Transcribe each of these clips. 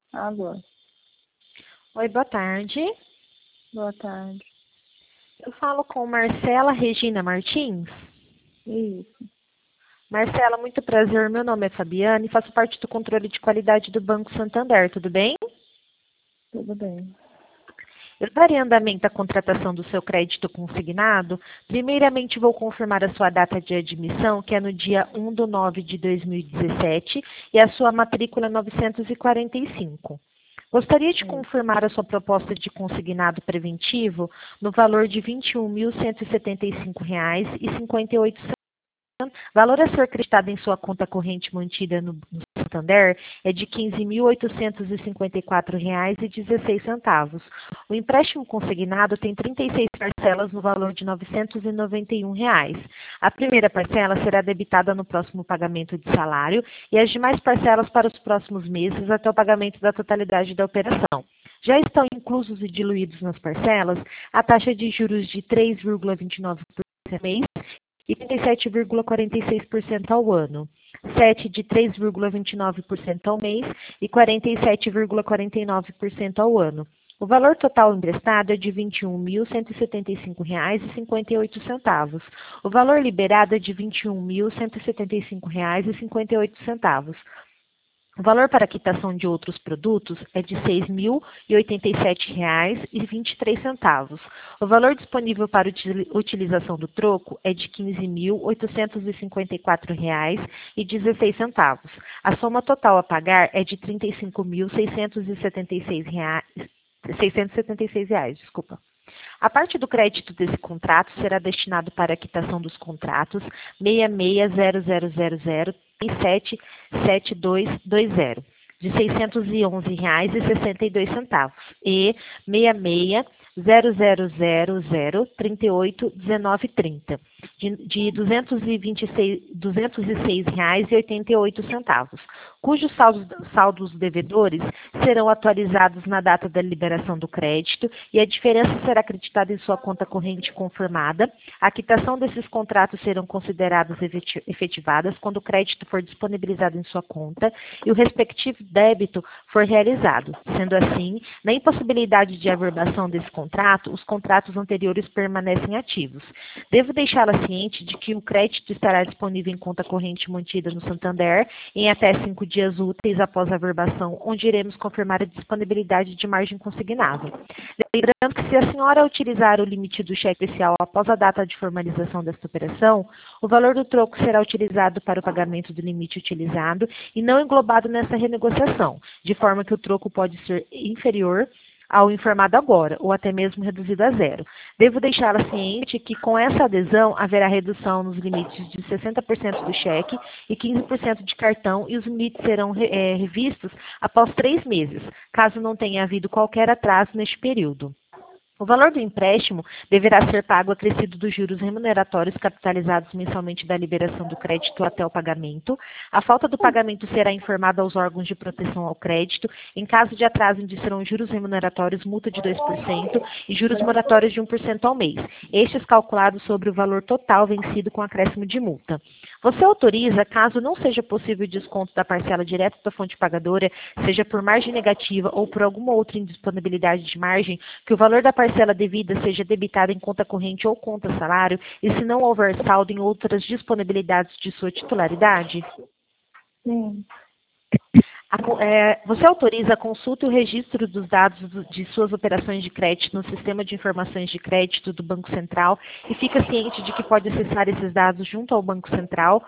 Alô, Oi, boa tarde. boa tarde. Eu falo com Marcela Regina Martins. Isso, Marcela, muito prazer. Meu nome é Fabiana e faço parte do controle de qualidade do Banco Santander, tudo bem? tudo bem. Eu darei andamento à contratação do seu crédito consignado. Primeiramente, vou confirmar a sua data de admissão, que é no dia 1/9/2017, e a sua matrícula 945. Gostaria de Sim. confirmar a sua proposta de consignado preventivo no valor de R$ 21.175,58. Valor a ser acreditado em sua conta corrente mantida no Santander é de R$ 15.854,16. O empréstimo consignado tem 36 parcelas no valor de R$ 991. A primeira parcela será debitada no próximo pagamento de salário e as demais parcelas para os próximos meses até o pagamento da totalidade da operação. Já estão inclusos e diluídos nas parcelas a taxa de juros de 3,29% por mês e 37,46% ao ano, 7 de 3,29% ao mês e 47,49% ao ano. O valor total emprestado é de R$ 21.175,58. O valor liberado é de R$ 21.175,58. O valor para quitação de outros produtos é de R$ 6.087,23. O valor disponível para utilização do troco é de R$ 15.854,16. A soma total a pagar é de R$ 35.676,676. Desculpa. A parte do crédito desse contrato será destinado para a quitação dos contratos 660000377220 de R$ 611,62 e 660000381930 de R$ 206,88, cujos saldos devedores serão atualizados na data da liberação do crédito e a diferença será acreditada em sua conta corrente confirmada. A quitação desses contratos serão consideradas efetivadas quando o crédito for disponibilizado em sua conta e o respectivo débito for realizado. Sendo assim, na impossibilidade de averbação desse contrato, os contratos anteriores permanecem ativos. Devo deixá-la ciente de que o crédito estará disponível em conta corrente mantida no Santander em até 5 dias úteis após a averbação, onde iremos confirmar a disponibilidade de margem consignada. Lembrando que se a senhora utilizar o limite do cheque especial após a data de formalização desta operação, o valor do troco será utilizado para o pagamento do limite utilizado e não englobado nessa renegociação, de forma que o troco pode ser inferior ao informado agora, ou até mesmo reduzido a zero. Devo deixá-la ciente que com essa adesão haverá redução nos limites de 60% do cheque e 15% de cartão e os limites serão revistos após 3 meses, caso não tenha havido qualquer atraso neste período. O valor do empréstimo deverá ser pago acrescido dos juros remuneratórios capitalizados mensalmente da liberação do crédito até o pagamento. A falta do pagamento será informada aos órgãos de proteção ao crédito. Em caso de atraso, indirão juros remuneratórios, multa de 2% e juros moratórios de 1% ao mês. Estes calculados sobre o valor total vencido com acréscimo de multa. Você autoriza, caso não seja possível o desconto da parcela direto da fonte pagadora, seja por margem negativa ou por alguma outra indisponibilidade de margem, que o valor da parcela devida seja debitada em conta corrente ou conta salário, e se não houver saldo em outras disponibilidades de sua titularidade? Sim, Você autoriza a consulta e o registro dos dados de suas operações de crédito no sistema de informações de crédito do Banco Central e fica ciente de que pode acessar esses dados junto ao Banco Central?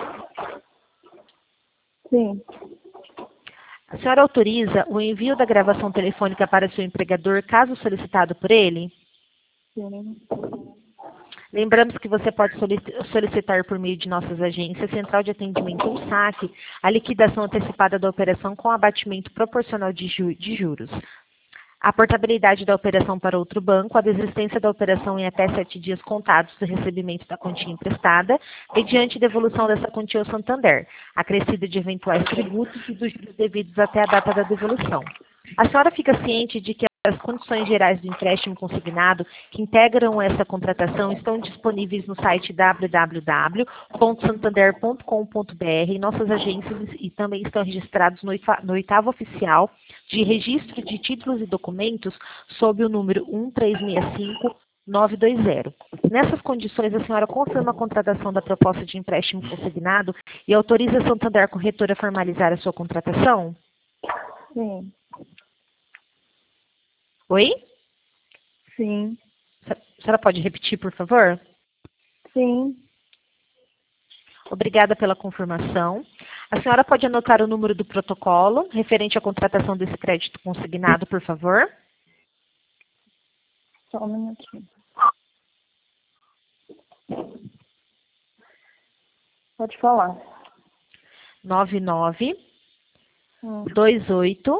sim, A senhora autoriza o envio da gravação telefônica para seu empregador, caso solicitado por ele? sim, Lembramos que você pode solicitar por meio de nossas agências, Central de Atendimento ou SAC, a liquidação antecipada da operação com abatimento proporcional de juros. A portabilidade da operação para outro banco, a desistência da operação em até 7 dias contados do recebimento da quantia emprestada, mediante devolução dessa quantia ao Santander, acrescida de eventuais tributos e dos juros devidos até a data da devolução. A senhora fica ciente de que As condições gerais do empréstimo consignado que integram essa contratação estão disponíveis no site www.santander.com.br em nossas agências e também estão registrados no 8º Oficial de Registro de Títulos e Documentos sob o número 1365920. Nessas condições, a senhora confirma a contratação da proposta de empréstimo consignado e autoriza a Santander Corretora a formalizar a sua contratação? Sim. Oi? Sim. A senhora pode repetir, por favor? Sim. Obrigada pela confirmação. A senhora pode anotar o número do protocolo referente à contratação desse crédito consignado, por favor? Só um minutinho. Pode falar. 99 Hum. 28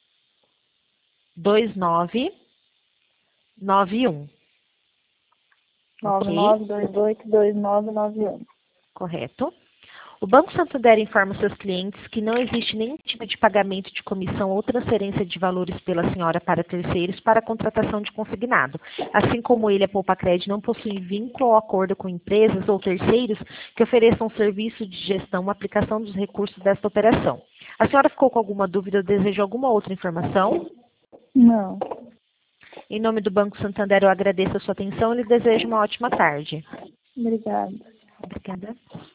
29 91. Ok? 99282991. Correto. O Banco Santander informa seus clientes que não existe nenhum tipo de pagamento de comissão ou transferência de valores pela senhora para terceiros para a contratação de consignado. Assim como ele, a Poupacred não possui vínculo ou acordo com empresas ou terceiros que ofereçam serviço de gestão ou aplicação dos recursos desta operação. A senhora ficou com alguma dúvida ou deseja alguma outra informação? Não. Em nome do Banco Santander, eu agradeço a sua atenção e lhe desejo uma ótima tarde. Obrigada. Obrigada.